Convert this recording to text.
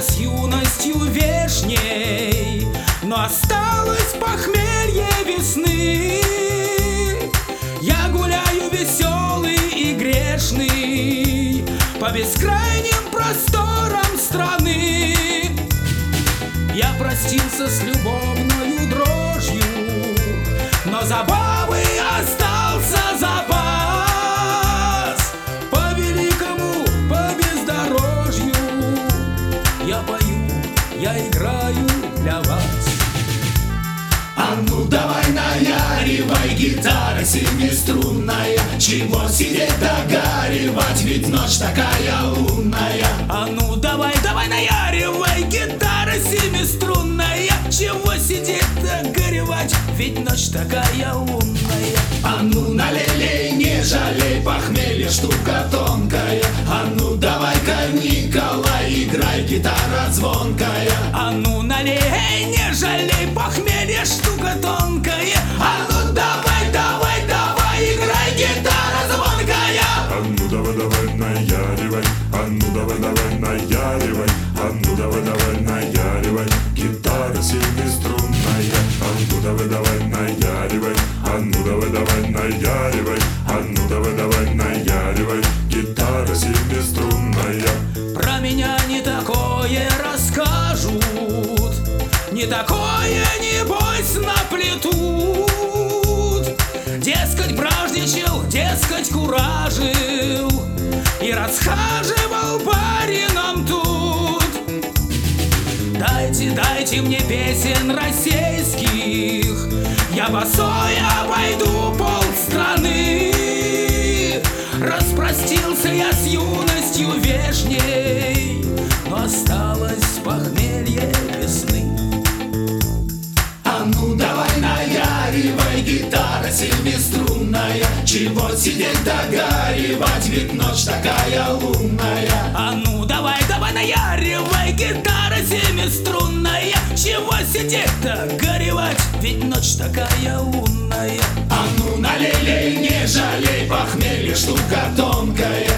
с юностью вешней, но осталось похмелье весны. Я гуляю веселый и грешный по бескрайним просторам страны. Я простился с любовною дрожью, но забавы остался запас. По великому, по бездорожью я пою, я играю для вас. А ну давай наяривай, гитара семиструнная, чего сидеть догоревать, ведь ночь такая лунная. А ну давай, давай наяривай, гитара семиструнная, чего сидеть горевать, ведь ночь такая лунная. А ну налей, не жалей, похмелье штука тонкая. А ну давай-ка, Николай, играй, гитара звонкая. А ну налей, не жалей, похмелье штука тонкая. А ну давай, давай, давай, играй, гитара звонкая. А ну давай, давай, наяривай, а ну давай, давай, наяривай, а ну давай, давай, наяривай, гитара семиструнная. А ну давай, давай, наяривай, а ну давай, давай, наяривай, а ну давай, давай, наяривай, гитара семиструнная. Про меня не такое расскажут, не такое, небось, наплетут. Дескать, бражничал, дескать, куражил и расхаживал барином тут. Дайте, дайте мне песен российских, я босой обойду полстраны. Распростился я с юностью вешней, но осталось похмелье весны. А ну давай наяривай, гитара семиструнная, чего сидеть догоревать, ведь ночь такая лунная. А ну давай, давай наяривай, гитара семиструнная, чего сидеть-то горевать, ведь ночь такая лунная. А ну налей, не жалей, похмелье штука тонкая.